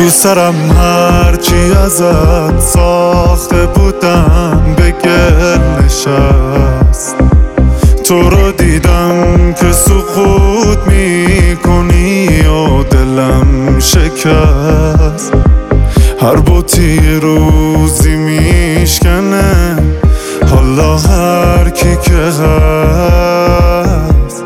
تو سرم هرچی ازت ساخته بودم به گل نشست. تو رو دیدم که سقوط میکنی و دلم شکست. هر بوتی روزی میشکنه حالا هر کی که هست.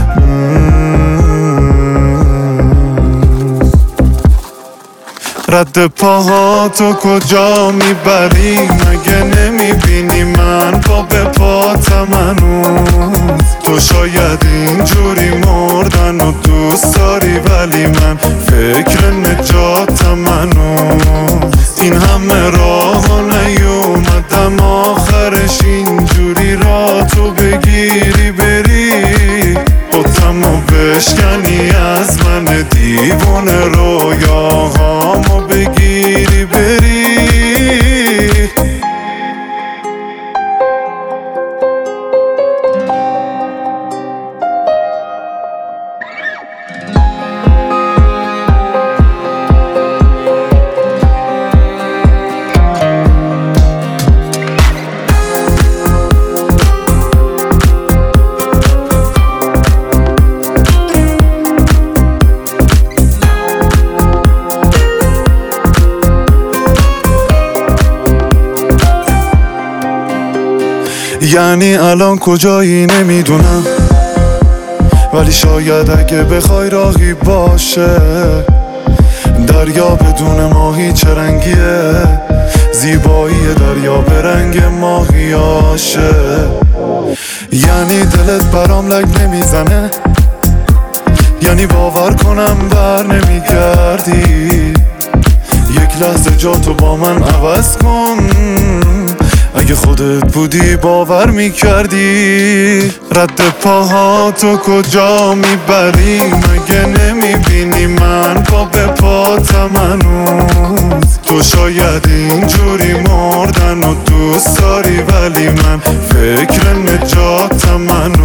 رد پاهاتو کجا میبری؟ مگه نمیبینی من پا به پاتم هنوز؟ تو شاید اینجوری مردن و دوست داری ولی من فکر نجاتم هنوز. این همه راه نیومدم آخرش اینجوری را تو بگیری بری بطمو بشکنی از من دیوونه رویاهامو بگیری بری. یعنی الان کجایی نمیدونم، ولی شاید اگه بخوای راهی باشه. دریا بدون ماهی چه رنگیه؟ زیبایی دریا به رنگ ماهیاشه. یعنی دلت برام لگ نمیزنه؟ یعنی باور کنم بر نمیگردی؟ یک لحظه جاتو با من عوض کن، اگه خودت بودی باور میکردی. رد پاهاتو کجا میبری؟ مگه نمیبینی من پا به پاتم هنوز؟ تو شاید اینجوری مردن و دوست داری ولی من فکر نجاتم هنوز.